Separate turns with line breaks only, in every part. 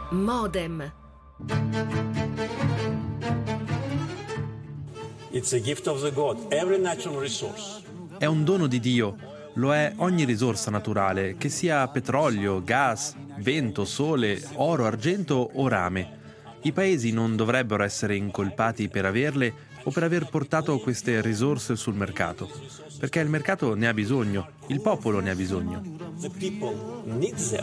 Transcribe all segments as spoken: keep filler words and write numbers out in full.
Modem.
It's a gift of the God. Every natural resource.
È un dono di Dio, lo è ogni risorsa naturale, che sia petrolio, gas, vento, sole, oro, argento o rame. I paesi non dovrebbero essere incolpati per averle o per aver portato queste risorse sul mercato, perché il mercato ne ha bisogno, il popolo ne ha bisogno.
The people need them.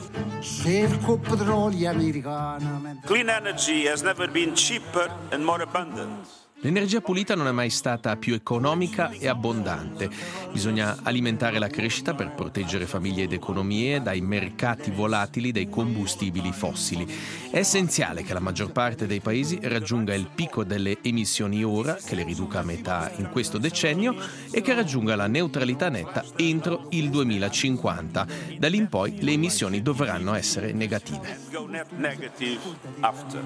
Clean energy has never been cheaper and more abundant.
L'energia pulita non è mai stata più economica e abbondante. Bisogna alimentare la crescita per proteggere famiglie ed economie dai mercati volatili dei combustibili fossili. È essenziale che la maggior parte dei paesi raggiunga il picco delle emissioni ora, che le riduca a metà in questo decennio e che raggiunga la neutralità netta entro il duemilacinquanta. Da lì in poi le emissioni dovranno essere negative.
Go net negative after.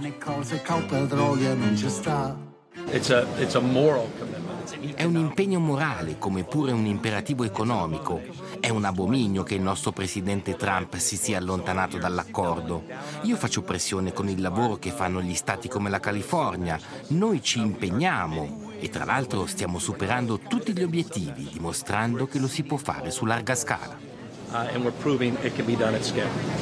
It's a, it's a moral commitment.
È un impegno morale come pure un imperativo economico. È un abominio che il nostro presidente Trump si sia allontanato dall'accordo. Io faccio pressione con il lavoro che fanno gli stati come la California. Noi ci impegniamo e tra l'altro stiamo superando tutti gli obiettivi, dimostrando che lo si può fare su larga scala.
Uh, and we're proving it can be done at scale.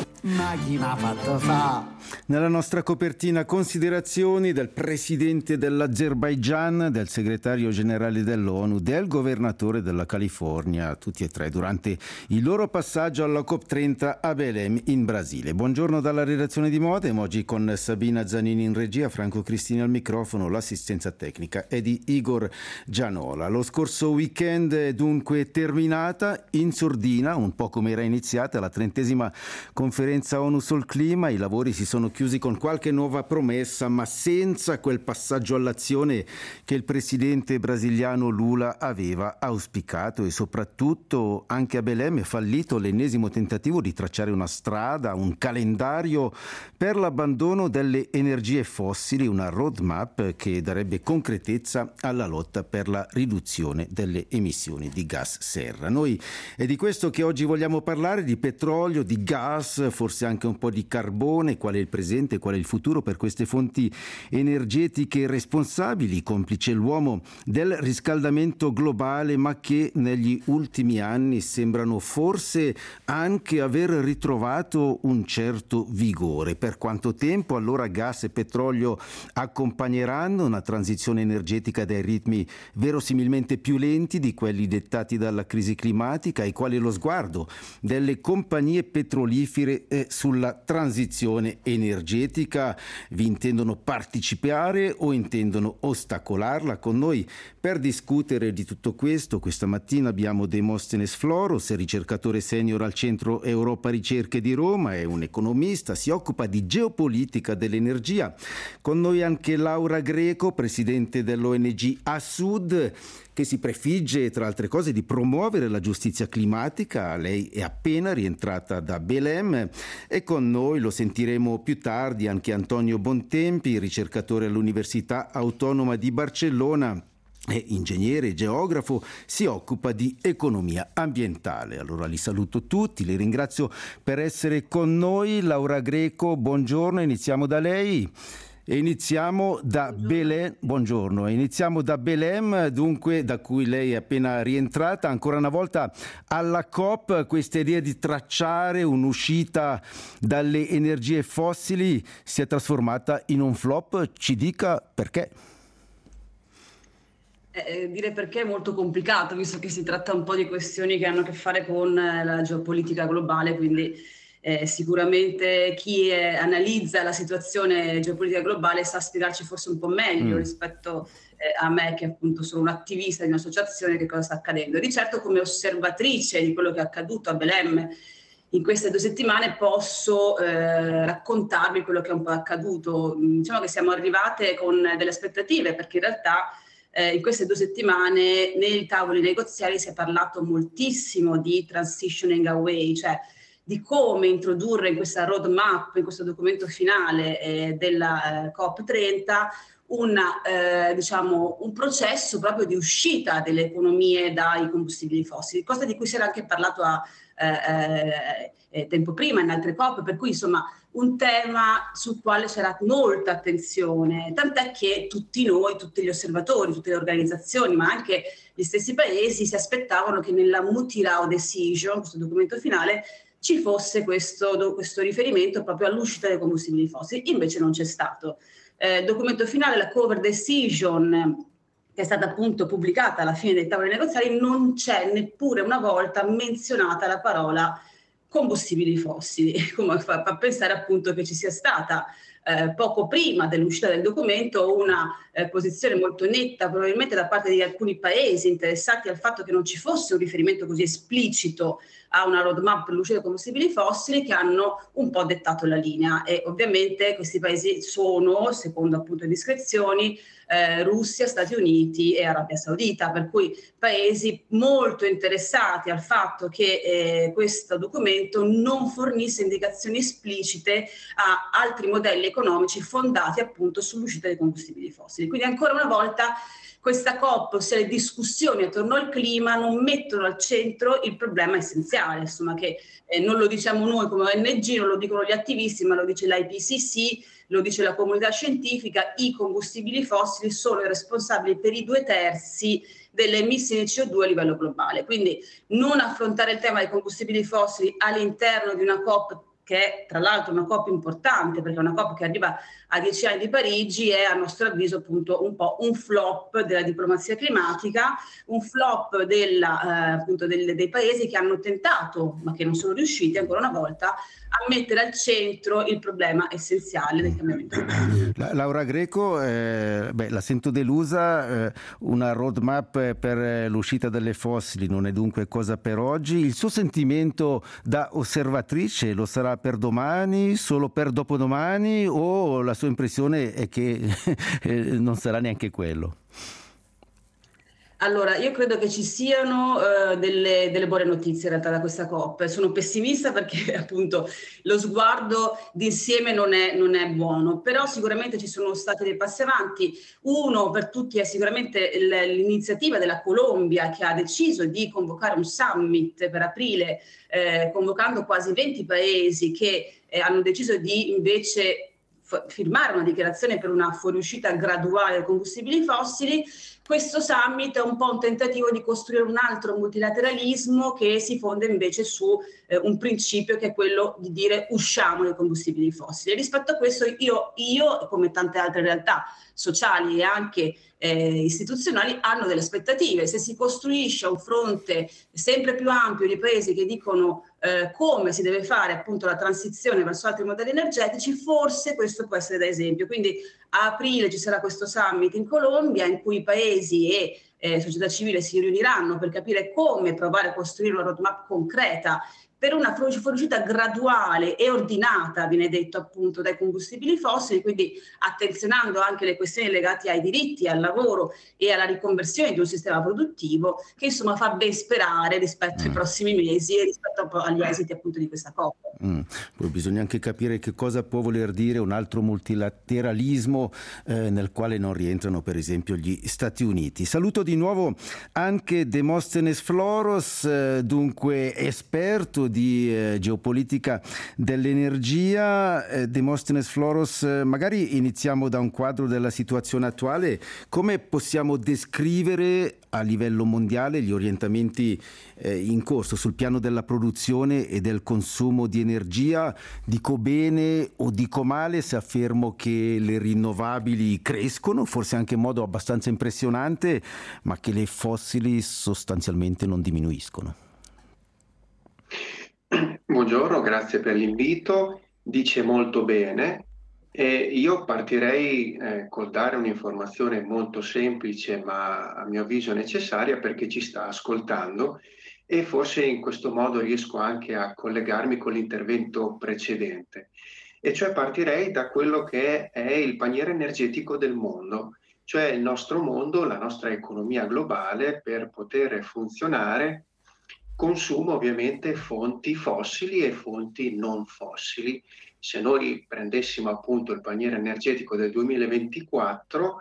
Nella nostra copertina considerazioni del presidente dell'Azerbaigian, del segretario generale dell'ONU, del governatore della California, tutti e tre durante il loro passaggio alla COP trenta a Belém in Brasile. Buongiorno dalla redazione di Modem, oggi con Sabina Zanini in regia, Franco Cristini al microfono, l'assistenza tecnica è di Igor Gianola. Lo scorso weekend è dunque terminata in sordina, un po' come era iniziata, la trentesima conferenza ONU sul clima. I lavori si sono chiusi con qualche nuova promessa, ma senza quel passaggio all'azione che il presidente brasiliano Lula aveva auspicato, e soprattutto anche a Belém è fallito l'ennesimo tentativo di tracciare una strada, un calendario per l'abbandono delle energie fossili, una roadmap che darebbe concretezza alla lotta per la riduzione delle emissioni di gas serra. Noi è di questo che oggi vogliamo parlare, di petrolio, di gas, forse anche un po' di carbone, qual è il presente, qual è il futuro per queste fonti energetiche responsabili, complice l'uomo del riscaldamento globale, ma che negli ultimi anni sembrano forse anche aver ritrovato un certo vigore. Per quanto tempo allora gas e petrolio accompagneranno una transizione energetica dai ritmi verosimilmente più lenti di quelli dettati dalla crisi climatica, e qual è lo sguardo delle compagnie petrolifere sulla transizione energetica? Vi intendono partecipare o intendono ostacolarla? Con noi per discutere di tutto questo questa mattina abbiamo Demostenes Floros, ricercatore senior al Centro Europa Ricerche di Roma, è un economista, si occupa di geopolitica dell'energia. Con noi anche Laura Greco, presidente dell'O N G A-Sud, che si prefigge, tra altre cose, di promuovere la giustizia climatica. Lei è appena rientrata da Belém. E con noi, lo sentiremo più tardi, anche Antonio Bontempi, ricercatore all'Università Autonoma di Barcellona. È ingegnere e geografo, si occupa di economia ambientale. Allora li saluto tutti, li ringrazio per essere con noi. Laura Greco, buongiorno, iniziamo da lei. E iniziamo da Belém, buongiorno, iniziamo da Belém, dunque da cui lei è appena rientrata, ancora una volta alla COP. Questa idea di tracciare un'uscita dalle energie fossili si è trasformata in un flop, ci dica perché?
Eh, dire perché è molto complicato, visto che si tratta un po' di questioni che hanno a che fare con eh, la geopolitica globale, quindi Eh, sicuramente chi eh, analizza la situazione geopolitica globale sa spiegarci forse un po' meglio mm. rispetto eh, a me, che appunto sono un'attivista di un'associazione, che cosa sta accadendo. Di certo, come osservatrice di quello che è accaduto a Belém in queste due settimane, posso eh, raccontarvi quello che è un po' accaduto. Diciamo che siamo arrivate con delle aspettative, perché in realtà eh, in queste due settimane nei tavoli negoziali si è parlato moltissimo di transitioning away, cioè di come introdurre in questa roadmap, in questo documento finale eh, della eh, COP trenta, una, eh, diciamo, un processo proprio di uscita delle economie dai combustibili fossili, cosa di cui si era anche parlato a eh, eh, tempo prima in altre COP, per cui insomma un tema sul quale c'era molta attenzione, tant'è che tutti noi, tutti gli osservatori, tutte le organizzazioni, ma anche gli stessi paesi si aspettavano che nella Multi-Round Decision, questo documento finale, ci fosse questo, questo riferimento proprio all'uscita dei combustibili fossili. Invece non c'è stato. Eh, il documento finale, la Cover Decision, che è stata appunto pubblicata alla fine dei tavoli negoziali, non c'è neppure una volta menzionata la parola combustibili fossili, come fa, fa pensare appunto che ci sia stata eh, poco prima dell'uscita del documento una eh, posizione molto netta, probabilmente da parte di alcuni paesi interessati al fatto che non ci fosse un riferimento così esplicito a una roadmap per l'uscita dei combustibili fossili, che hanno un po' dettato la linea. E ovviamente questi paesi sono, secondo appunto le descrizioni, eh, Russia, Stati Uniti e Arabia Saudita, per cui paesi molto interessati al fatto che eh, questo documento non fornisse indicazioni esplicite a altri modelli economici fondati appunto sull'uscita dei combustibili fossili. Quindi ancora una volta questa COP, ossia le discussioni attorno al clima, non mettono al centro il problema essenziale, insomma, che eh, non lo diciamo noi come O N G, non lo dicono gli attivisti, ma lo dice l'I P C C, lo dice la comunità scientifica. I combustibili fossili sono i responsabili per i due terzi delle emissioni di C O due a livello globale. Quindi non affrontare il tema dei combustibili fossili all'interno di una COP, che è tra l'altro una COP importante, perché è una COP che arriva a dieci anni di Parigi, è a nostro avviso appunto un po' un flop della diplomazia climatica, un flop della, eh, appunto del, dei paesi che hanno tentato, ma che non sono riusciti ancora una volta, a mettere al centro il problema essenziale del cambiamento climatico.
La, Laura Greco, eh, beh, la sento delusa, eh, una roadmap per l'uscita delle fossili non è dunque cosa per oggi. Il suo sentimento da osservatrice lo sarà per domani, solo per dopodomani, o la sua impressione è che non sarà neanche quello?
Allora, io credo che ci siano uh, delle, delle buone notizie in realtà da questa COP. Sono pessimista perché appunto lo sguardo d'insieme non è, non è buono, però sicuramente ci sono stati dei passi avanti. Uno per tutti è sicuramente l'iniziativa della Colombia, che ha deciso di convocare un summit per aprile, eh, convocando quasi venti paesi che eh, hanno deciso di invece firmare una dichiarazione per una fuoriuscita graduale dei combustibili fossili. Questo summit è un po' un tentativo di costruire un altro multilateralismo che si fonda invece su eh, un principio, che è quello di dire usciamo dai combustibili fossili. E rispetto a questo io, io, come tante altre realtà sociali e anche eh, istituzionali, hanno delle aspettative. Se si costruisce un fronte sempre più ampio di paesi che dicono eh, come si deve fare appunto la transizione verso altri modelli energetici, forse questo può essere da esempio. Quindi a aprile ci sarà questo summit in Colombia, in cui i paesi e eh, società civile si riuniranno per capire come provare a costruire una roadmap concreta per una fuoriuscita graduale e ordinata, viene detto appunto, dai combustibili fossili, quindi attenzionando anche le questioni legate ai diritti, al lavoro e alla riconversione di un sistema produttivo, che insomma fa ben sperare rispetto ai prossimi mesi e rispetto agli esiti appunto di questa COP.
Mm. Poi bisogna anche capire che cosa può voler dire un altro multilateralismo eh, nel quale non rientrano per esempio gli Stati Uniti. Saluto di nuovo anche Demosthenes Floros, eh, dunque esperto di eh, geopolitica dell'energia. eh, Demosthenes Floros, eh, magari iniziamo da un quadro della situazione attuale. Come possiamo descrivere a livello mondiale gli orientamenti eh, in corso sul piano della produzione e del consumo di energia? Dico bene o dico male se affermo che le rinnovabili crescono, forse anche in modo abbastanza impressionante, ma che le fossili sostanzialmente non diminuiscono?
Buongiorno, grazie per l'invito. Dice molto bene. E io partirei eh, col dare un'informazione molto semplice, ma a mio avviso necessaria, perché ci sta ascoltando, e forse in questo modo riesco anche a collegarmi con l'intervento precedente. E cioè partirei da quello che è il paniere energetico del mondo, cioè il nostro mondo, la nostra economia globale, per poter funzionare consuma ovviamente fonti fossili e fonti non fossili. Se noi prendessimo appunto il paniere energetico del duemilaventiquattro,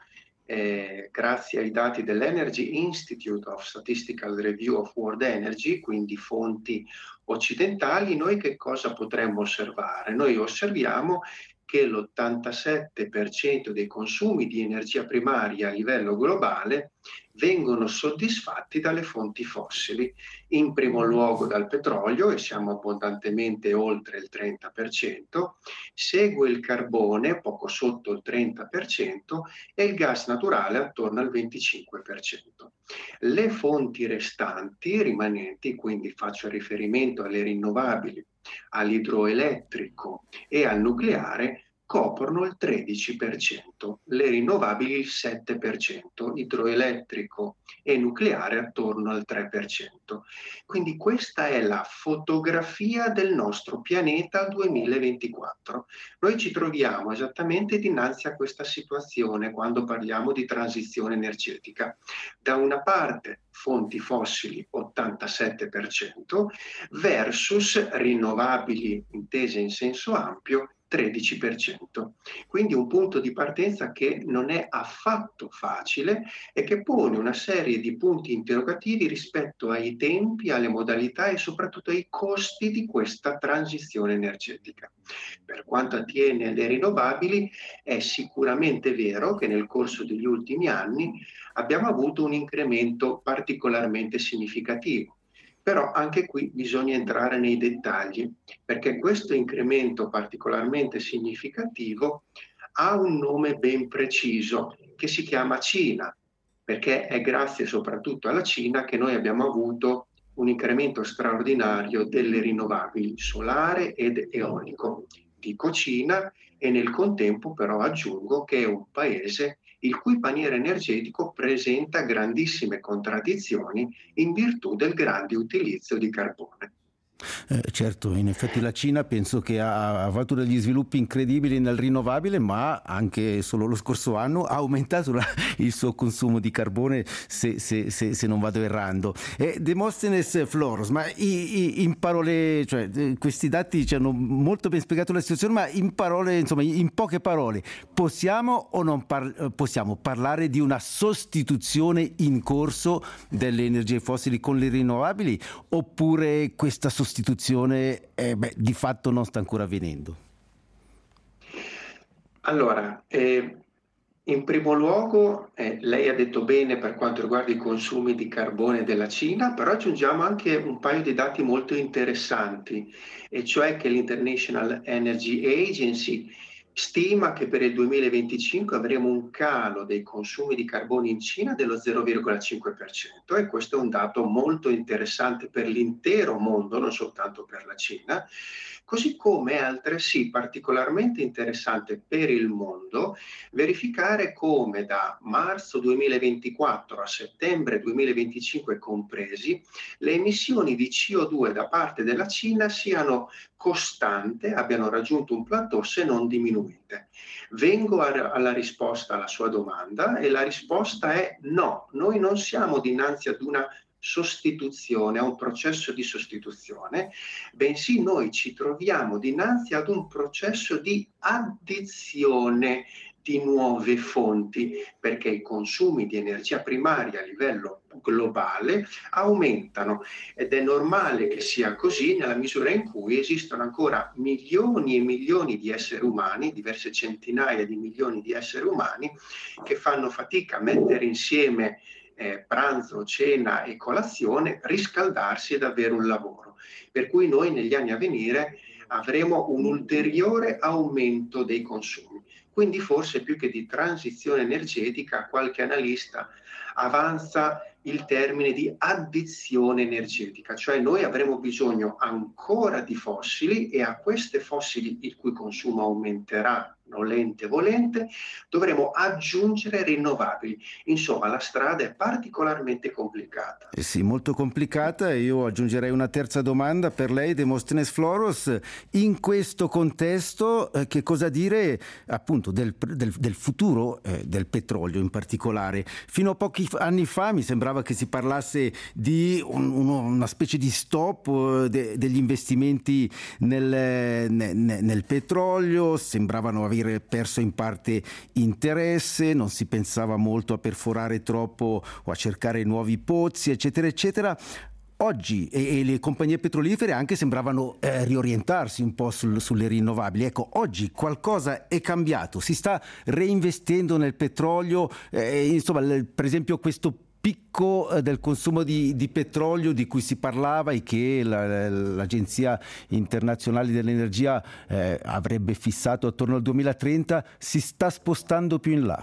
eh, grazie ai dati dell'Energy Institute of Statistical Review of World Energy, quindi fonti occidentali, noi che cosa potremmo osservare? Noi osserviamo che l'ottantasette per cento dei consumi di energia primaria a livello globale vengono soddisfatti dalle fonti fossili, in primo luogo dal petrolio, e siamo abbondantemente oltre il trenta per cento, segue il carbone, poco sotto il trenta per cento, e il gas naturale attorno al venticinque per cento. Le fonti restanti, rimanenti, quindi faccio riferimento alle rinnovabili, all'idroelettrico e al nucleare, coprono il tredici per cento, le rinnovabili il sette per cento, idroelettrico e nucleare attorno al tre per cento. Quindi questa è la fotografia del nostro pianeta al duemilaventiquattro. Noi ci troviamo esattamente dinanzi a questa situazione quando parliamo di transizione energetica. Da una parte fonti fossili ottantasette per cento versus rinnovabili intese in senso ampio tredici per cento. Quindi un punto di partenza che non è affatto facile e che pone una serie di punti interrogativi rispetto ai tempi, alle modalità e soprattutto ai costi di questa transizione energetica. Per quanto attiene alle rinnovabili, è sicuramente vero che nel corso degli ultimi anni abbiamo avuto un incremento particolarmente significativo. Però anche qui bisogna entrare nei dettagli, perché questo incremento particolarmente significativo ha un nome ben preciso, che si chiama Cina, perché è grazie soprattutto alla Cina che noi abbiamo avuto un incremento straordinario delle rinnovabili solare ed eolico. Dico Cina e nel contempo però aggiungo che è un paese il cui paniere energetico presenta grandissime contraddizioni in virtù del grande utilizzo di carbone.
Eh, certo, in effetti la Cina penso che ha, ha fatto degli sviluppi incredibili nel rinnovabile, ma anche solo lo scorso anno ha aumentato la, il suo consumo di carbone, se, se, se, se non vado errando. Eh, Demosthenes Floros, ma i, i, in parole, cioè, questi dati ci hanno molto ben spiegato la situazione, ma in parole, insomma, in poche parole, possiamo o non par- possiamo parlare di una sostituzione in corso delle energie fossili con le rinnovabili, oppure questa sostituzione Sostituzione eh, beh, di fatto non sta ancora avvenendo?
Allora, eh, in primo luogo eh, lei ha detto bene per quanto riguarda i consumi di carbone della Cina, però aggiungiamo anche un paio di dati molto interessanti, e cioè che l'International Energy Agency stima che per il duemilaventicinque avremo un calo dei consumi di carbone in Cina dello zero virgola cinque per cento, e questo è un dato molto interessante per l'intero mondo, non soltanto per la Cina. Così come è altresì particolarmente interessante per il mondo verificare come da marzo duemilaventiquattro a settembre duemilaventicinque compresi le emissioni di C O due da parte della Cina siano costante, abbiano raggiunto un plateau se non diminuite. Vengo a, alla risposta alla sua domanda, e la risposta è no, noi non siamo dinanzi ad una sostituzione, a un processo di sostituzione, bensì noi ci troviamo dinanzi ad un processo di addizione di nuove fonti, perché i consumi di energia primaria a livello globale aumentano, ed è normale che sia così nella misura in cui esistono ancora milioni e milioni di esseri umani, diverse centinaia di milioni di esseri umani, che fanno fatica a mettere insieme eh, pranzo, cena e colazione, riscaldarsi ed avere un lavoro. Per cui noi negli anni a venire avremo un ulteriore aumento dei consumi. Quindi forse più che di transizione energetica, qualche analista avanza il termine di addizione energetica, cioè noi avremo bisogno ancora di fossili, e a queste fossili il cui consumo aumenterà nolente volente, dovremo aggiungere rinnovabili. Insomma, la strada è particolarmente complicata.
Eh sì, molto complicata, e io aggiungerei una terza domanda per lei, Demosthenes Floros. In questo contesto, eh, che cosa dire appunto del, del, del futuro eh, del petrolio in particolare? Fino a pochi anni fa mi sembrava che si parlasse di un, uno, una specie di stop eh, de, degli investimenti nel, nel, nel petrolio, sembravano avere perso in parte interesse, non si pensava molto a perforare troppo o a cercare nuovi pozzi, eccetera, eccetera. Oggi e, e le compagnie petrolifere anche sembravano eh, riorientarsi un po' sul, sulle rinnovabili. Ecco, oggi qualcosa è cambiato, si sta reinvestendo nel petrolio, eh, insomma, l- per esempio questo picco del consumo di, di petrolio di cui si parlava e che la, l'Agenzia Internazionale dell'Energia eh, avrebbe fissato attorno al duemilatrenta, si sta spostando più in là.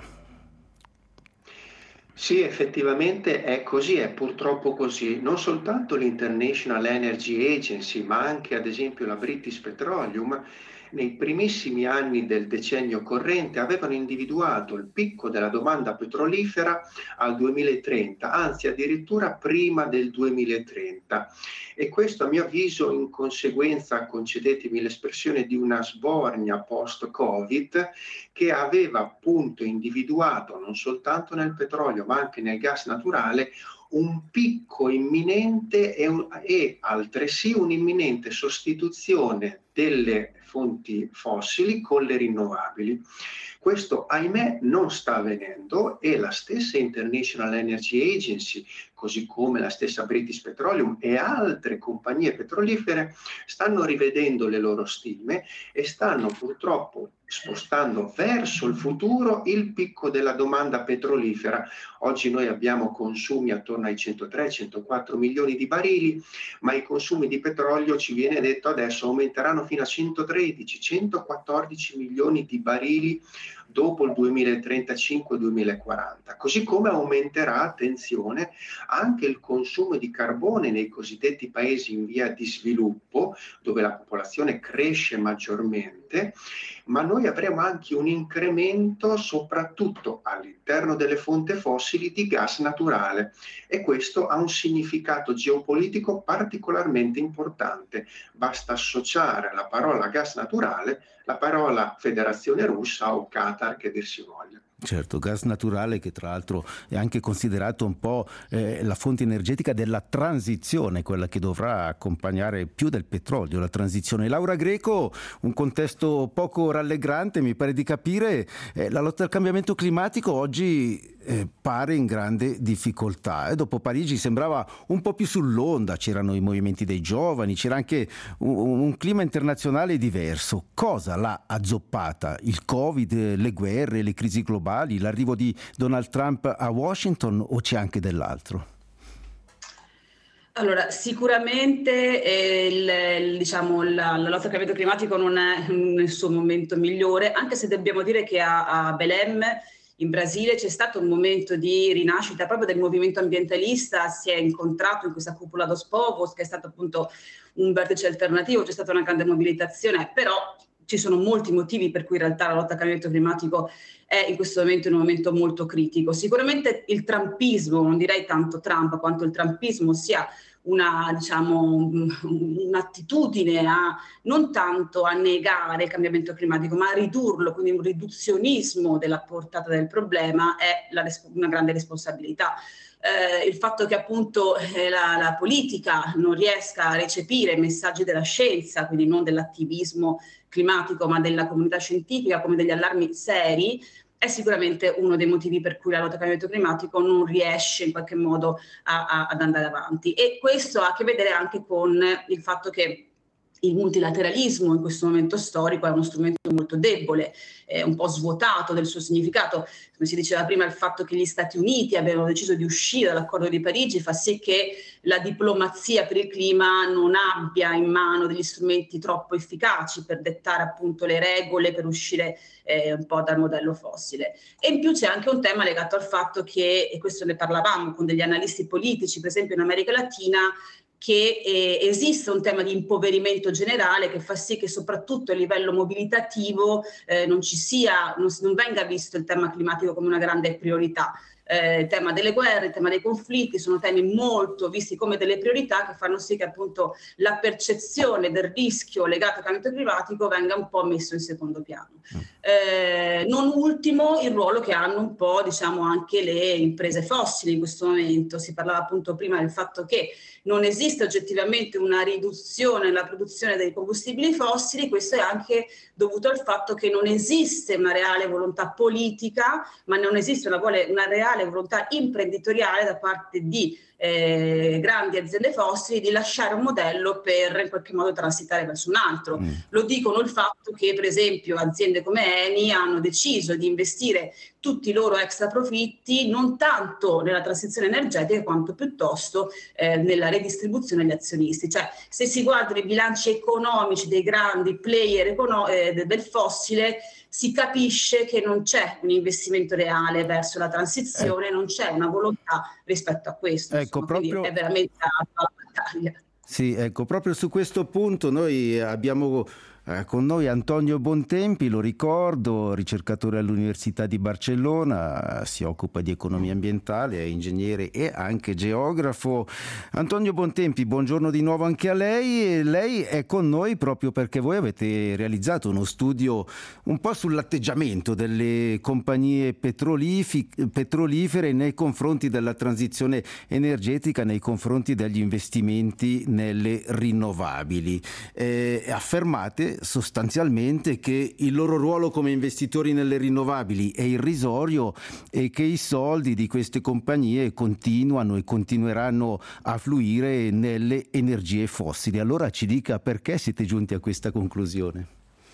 Sì, effettivamente è così, è purtroppo così. Non soltanto l'International Energy Agency, ma anche ad esempio la British Petroleum, nei primissimi anni del decennio corrente avevano individuato il picco della domanda petrolifera al duemilatrenta, anzi addirittura prima del duemilatrenta. E questo, a mio avviso, in conseguenza, concedetemi l'espressione, di una sbornia post-Covid che aveva appunto individuato non soltanto nel petrolio ma anche nel gas naturale un picco imminente e, un, e altresì un'imminente sostituzione delle fonti fossili con le rinnovabili. Questo, ahimè, non sta avvenendo, e la stessa International Energy Agency, così come la stessa British Petroleum e altre compagnie petrolifere, stanno rivedendo le loro stime e stanno purtroppo spostando verso il futuro il picco della domanda petrolifera. Oggi noi abbiamo consumi attorno ai centotré centoquattro milioni di barili, ma i consumi di petrolio, ci viene detto adesso, aumenteranno fino a centotredici centoquattordici milioni di barili dopo il duemilatrentacinque duemilaquaranta. Così come aumenterà, attenzione, anche il consumo di carbone nei cosiddetti paesi in via di sviluppo, dove la popolazione cresce maggiormente, ma noi avremo anche un incremento soprattutto all'interno delle fonti fossili di gas naturale, e questo ha un significato geopolitico particolarmente importante. Basta associare alla parola gas naturale la parola Federazione Russa o Qatar, che dir si voglia.
Certo, gas naturale che tra l'altro è anche considerato un po' eh, la fonte energetica della transizione, quella che dovrà accompagnare più del petrolio la transizione. Laura Greco, un contesto poco rallegrante, mi pare di capire, eh, la lotta al cambiamento climatico oggi eh, pare in grande difficoltà. E dopo Parigi sembrava un po' più sull'onda, c'erano i movimenti dei giovani, c'era anche un, un clima internazionale diverso. Cosa l'ha azzoppata? Il Covid, le guerre, le crisi globali? L'arrivo di Donald Trump a Washington, o c'è anche dell'altro?
Allora, sicuramente eh, il, il, diciamo, la, la lotta al cambiamento climatico non è nel suo momento migliore, anche se dobbiamo dire che a, a Belém, in Brasile, c'è stato un momento di rinascita proprio del movimento ambientalista. Si è incontrato in questa cupola dos Povos, che è stato appunto un vertice alternativo, c'è stata una grande mobilitazione, però ci sono molti motivi per cui in realtà la lotta al cambiamento climatico è in questo momento in un momento molto critico. Sicuramente il trumpismo, non direi tanto Trump quanto il trumpismo, sia una, diciamo, un'attitudine a non tanto a negare il cambiamento climatico, ma a ridurlo, quindi un riduzionismo della portata del problema, è la, una grande responsabilità. Eh, il fatto che appunto eh, la, la politica non riesca a recepire i messaggi della scienza, quindi non dell'attivismo climatico ma della comunità scientifica, come degli allarmi seri, è sicuramente uno dei motivi per cui la lotta al cambiamento climatico non riesce in qualche modo a, a, ad andare avanti. E questo ha a che vedere anche con il fatto che il multilateralismo in questo momento storico è uno strumento molto debole, è un po' svuotato del suo significato. Come si diceva prima, il fatto che gli Stati Uniti abbiano deciso di uscire dall'accordo di Parigi fa sì che la diplomazia per il clima non abbia in mano degli strumenti troppo efficaci per dettare appunto le regole per uscire eh, un po' dal modello fossile. E in più c'è anche un tema legato al fatto che, e questo ne parlavamo con degli analisti politici, per esempio in America Latina, che eh, esiste un tema di impoverimento generale che fa sì che soprattutto a livello mobilitativo eh, non ci sia, non, non venga visto il tema climatico come una grande priorità. Eh, il tema delle guerre, il tema dei conflitti sono temi molto visti come delle priorità che fanno sì che appunto la percezione del rischio legato al cambiamento climatico venga un po' messo in secondo piano. Eh, non ultimo il ruolo che hanno un po' diciamo anche le imprese fossili in questo momento. Si parlava appunto prima del fatto che non esiste oggettivamente una riduzione nella produzione dei combustibili fossili, questo è anche dovuto al fatto che non esiste una reale volontà politica, ma non esiste una, vuole, una reale volontà imprenditoriale da parte di eh, grandi aziende fossili di lasciare un modello per in qualche modo transitare verso un altro. Mm. Lo dicono il fatto che per esempio aziende come Eni hanno deciso di investire tutti i loro extra profitti non tanto nella transizione energetica quanto piuttosto eh, nella redistribuzione agli azionisti. Cioè, se si guardano i bilanci economici dei grandi player econo- eh, del fossile, si capisce che non c'è un investimento reale verso la transizione, eh. non c'è una volontà rispetto a questo.
Ecco,
insomma,
proprio...
quindi è veramente una battaglia.
Sì, ecco, proprio su questo punto noi abbiamo eh, con noi Antonio Bontempi, lo ricordo, ricercatore all'Università di Barcellona, si occupa di economia ambientale, è ingegnere e anche geografo. Antonio Bontempi, buongiorno di nuovo anche a lei. Lei è con noi proprio perché voi avete realizzato uno studio un po' sull'atteggiamento delle compagnie petrolifi- petrolifere nei confronti della transizione energetica, nei confronti degli investimenti nelle rinnovabili. Eh, affermate sostanzialmente che il loro ruolo come investitori nelle rinnovabili è irrisorio e che i soldi di queste compagnie continuano e continueranno a fluire nelle energie fossili. Allora ci dica perché siete giunti a questa conclusione.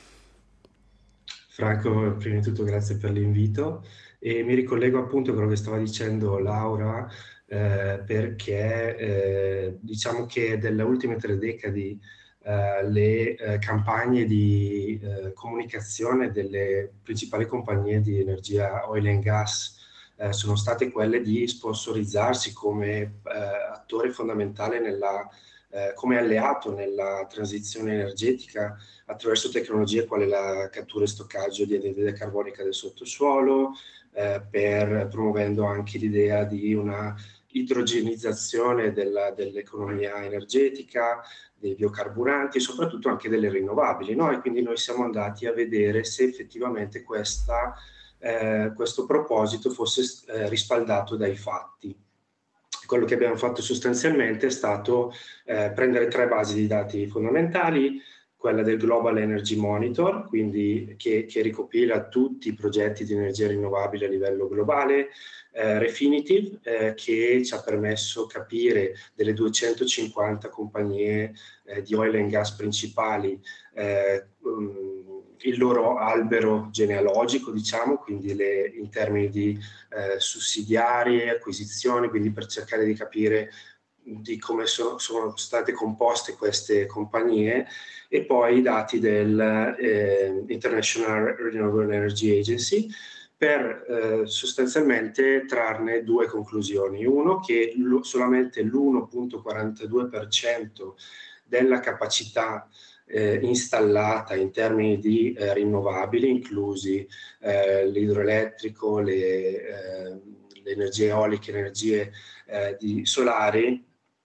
Franco, prima di tutto grazie per l'invito e mi ricollego appunto a quello che stava dicendo Laura eh, perché eh, diciamo che delle ultime tre decadi Uh, le uh, campagne di uh, comunicazione delle principali compagnie di energia oil and gas uh, sono state quelle di sponsorizzarsi come uh, attore fondamentale nella, uh, come alleato nella transizione energetica attraverso tecnologie quali la cattura e stoccaggio di anidride carbonica del sottosuolo, uh, per promuovendo anche l'idea di una idrogenizzazione della, dell'economia energetica, dei biocarburanti e soprattutto anche delle rinnovabili, no? E quindi noi siamo andati a vedere se effettivamente questa, eh, questo proposito fosse eh, rispaldato dai fatti. Quello che abbiamo fatto sostanzialmente è stato eh, prendere tre basi di dati fondamentali, quella del Global Energy Monitor, quindi che, che ricopila tutti i progetti di energia rinnovabile a livello globale, eh, Refinitiv, eh, che ci ha permesso capire delle duecentocinquanta compagnie eh, di oil and gas principali eh, um, il loro albero genealogico, diciamo, quindi le, in termini di eh, sussidiari, acquisizioni, quindi per cercare di capire di come so, sono state composte queste compagnie, e poi i dati del eh, International Renewable Energy Agency per eh, sostanzialmente trarne due conclusioni. Uno, che lo, solamente l'uno virgola quarantadue per cento della capacità eh, installata in termini di eh, rinnovabili, inclusi eh, l'idroelettrico, le, eh, le energie eoliche, le energie eh, di solari,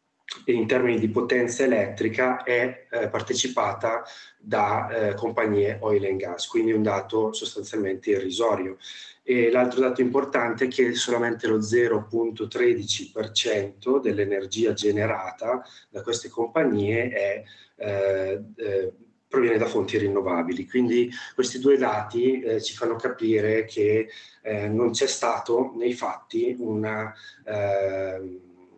in termini di potenza elettrica è eh, partecipata da eh, compagnie oil and gas, quindi un dato sostanzialmente irrisorio. E l'altro dato importante è che solamente lo zero virgola tredici per cento dell'energia generata da queste compagnie è, eh, eh, proviene da fonti rinnovabili. Quindi questi due dati eh, ci fanno capire che eh, non c'è stato nei fatti una... Eh,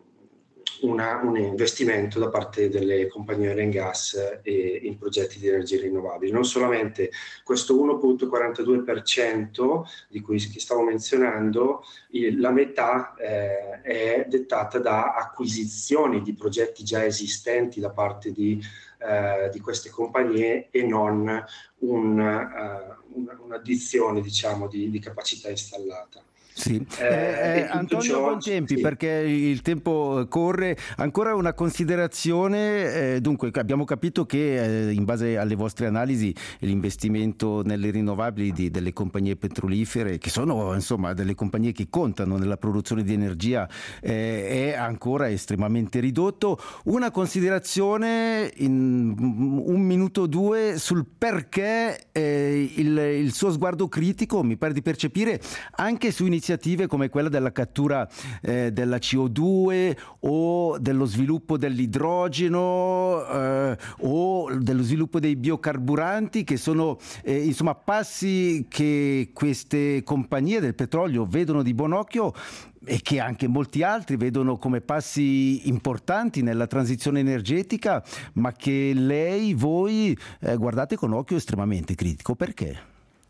Una, un investimento da parte delle compagnie oil and gas eh, in progetti di energie rinnovabili. Non solamente questo uno virgola quarantadue per cento di cui stavo menzionando, il, la metà eh, è dettata da acquisizioni di progetti già esistenti da parte di, eh, di queste compagnie e non un, uh, una, un'addizione, diciamo, di, di capacità installata.
Sì. Eh, eh, Antonio ciò, Bontempi, sì. Perché il tempo corre, ancora una considerazione, eh, dunque abbiamo capito che eh, in base alle vostre analisi l'investimento nelle rinnovabili di, delle compagnie petrolifere, che sono insomma delle compagnie che contano nella produzione di energia, eh, è ancora estremamente ridotto. Una considerazione in un minuto o due sul perché eh, il, il suo sguardo critico, mi pare di percepire, anche su iniziative come quella della cattura eh, della C O due o dello sviluppo dell'idrogeno eh, o dello sviluppo dei biocarburanti, che sono eh, insomma passi che queste compagnie del petrolio vedono di buon occhio e che anche molti altri vedono come passi importanti nella transizione energetica, ma che lei, voi eh, guardate con occhio estremamente critico. Perché?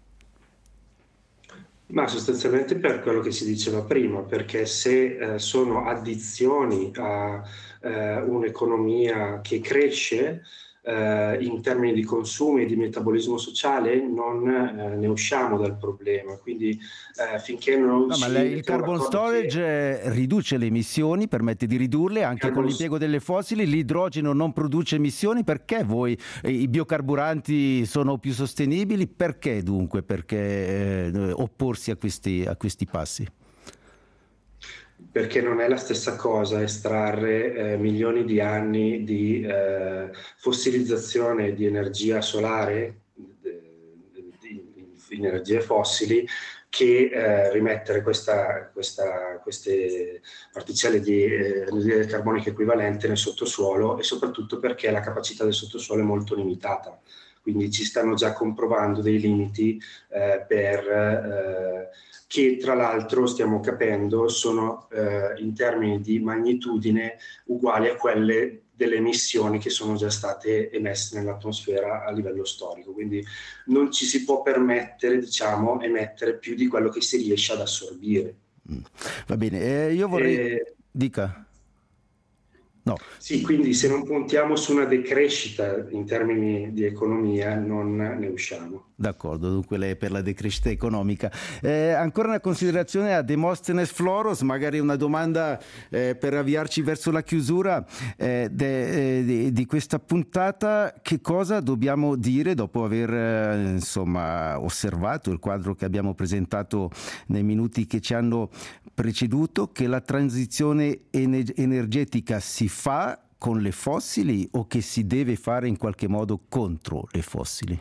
Ma sostanzialmente per quello che si diceva prima, perché se eh, sono addizioni a eh, un'economia che cresce eh, in termini di consumi e di metabolismo sociale, non eh, ne usciamo dal problema. Quindi eh, finché non
no,
si...
Ma lei, il carbon storage che... riduce le emissioni, permette di ridurle anche carbon... con l'impiego delle fossili, l'idrogeno non produce emissioni. Perché voi eh, i biocarburanti sono più sostenibili? Perché dunque? Perché eh, opporsi a questi, a questi passi?
Perché non è la stessa cosa estrarre eh, milioni di anni di eh, fossilizzazione di energia solare, di, di, di energie fossili, che eh, rimettere questa, questa, queste particelle di eh, anidride carbonica equivalente nel sottosuolo, e soprattutto perché la capacità del sottosuolo è molto limitata. Quindi ci stanno già comprovando dei limiti eh, per... Eh, che tra l'altro stiamo capendo sono eh, in termini di magnitudine uguali a quelle delle emissioni che sono già state emesse nell'atmosfera a livello storico. Quindi non ci si può permettere, diciamo, emettere più di quello che si riesce ad assorbire.
Mm. Va bene, eh, io vorrei...
E...
Dica. No.
Sì, quindi se non puntiamo su una decrescita in termini di economia non ne usciamo.
D'accordo, dunque lei è per la decrescita economica. Eh, ancora una considerazione a Demosthenes Floros, magari una domanda eh, per avviarci verso la chiusura eh, de, eh, di, di questa puntata. Che cosa dobbiamo dire dopo aver eh, insomma osservato il quadro che abbiamo presentato nei minuti che ci hanno preceduto, che la transizione ener- energetica si fa con le fossili o che si deve fare in qualche modo contro le fossili?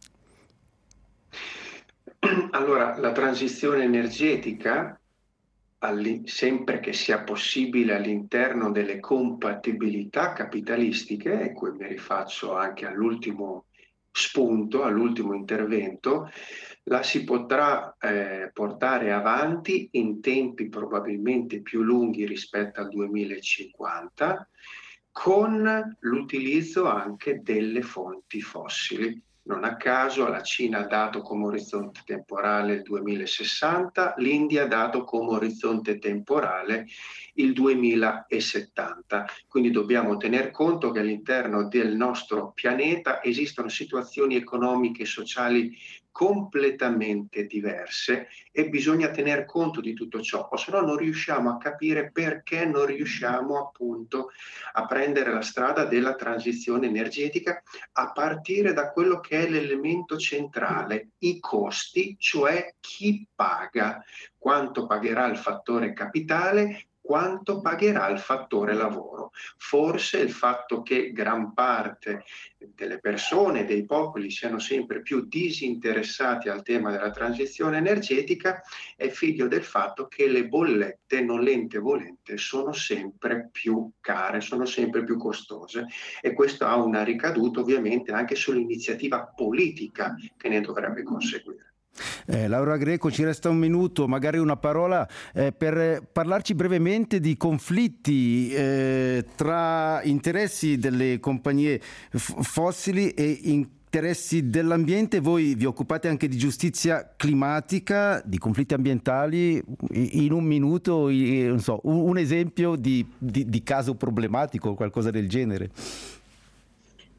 Allora, la transizione energetica, sempre che sia possibile all'interno delle compatibilità capitalistiche, e qui mi rifaccio anche all'ultimo spunto, all'ultimo intervento, la si potrà eh, portare avanti in tempi probabilmente più lunghi rispetto al duemilacinquanta, con l'utilizzo anche delle fonti fossili. Non a caso la Cina ha dato come orizzonte temporale il duemilasessanta, l'India ha dato come orizzonte temporale il duemilasettanta. Quindi dobbiamo tener conto che all'interno del nostro pianeta esistono situazioni economiche e sociali completamente diverse e bisogna tener conto di tutto ciò, o se no non riusciamo a capire perché non riusciamo appunto a prendere la strada della transizione energetica, a partire da quello che è l'elemento centrale, i costi, cioè chi paga, quanto pagherà il fattore capitale, quanto pagherà il fattore lavoro. Forse il fatto che gran parte delle persone, dei popoli siano sempre più disinteressati al tema della transizione energetica è figlio del fatto che le bollette, nolente volente, sono sempre più care, sono sempre più costose, e questo ha una ricaduta ovviamente anche sull'iniziativa politica che ne dovrebbe conseguire.
Eh, Laura Greco, ci resta un minuto, magari una parola eh, per parlarci brevemente di conflitti eh, tra interessi delle compagnie f- fossili e interessi dell'ambiente. Voi vi occupate anche di giustizia climatica, di conflitti ambientali. In un minuto, non so, un, un esempio di, di, di caso problematico o qualcosa del genere.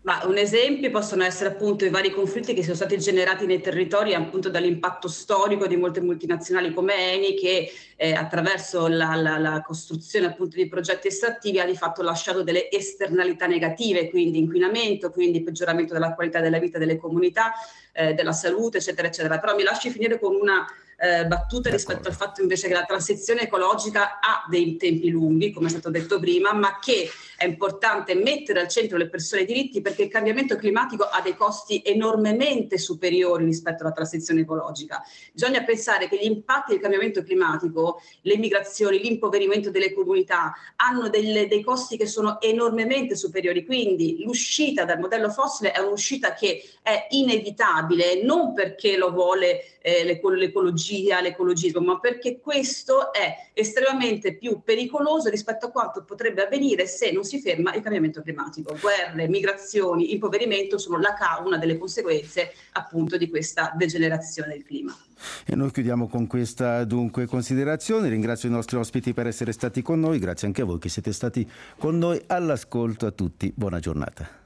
Ma un esempio possono essere appunto i vari conflitti che sono stati generati nei territori appunto dall'impatto storico di molte multinazionali come Eni che eh, attraverso la, la, la costruzione appunto di progetti estrattivi ha di fatto lasciato delle esternalità negative, quindi inquinamento, quindi peggioramento della qualità della vita delle comunità, eh, della salute, eccetera, eccetera. Però mi lasci finire con una eh, battuta rispetto al fatto invece che la transizione ecologica ha dei tempi lunghi, come è stato detto prima, ma che è importante mettere al centro le persone e i diritti perché il cambiamento climatico ha dei costi enormemente superiori rispetto alla transizione ecologica. Bisogna pensare che gli impatti del cambiamento climatico, le migrazioni, l'impoverimento delle comunità hanno delle, dei costi che sono enormemente superiori, quindi l'uscita dal modello fossile è un'uscita che è inevitabile, non perché lo vuole eh, l'ecologia, l'ecologismo, ma perché questo è estremamente più pericoloso rispetto a quanto potrebbe avvenire se non si ferma il cambiamento climatico. Guerre, migrazioni, impoverimento sono la ca- una delle conseguenze appunto di questa degenerazione del clima.
E noi chiudiamo con questa dunque considerazione. Ringrazio i nostri ospiti per essere stati con noi, grazie anche a voi che siete stati con noi all'ascolto. A tutti buona giornata.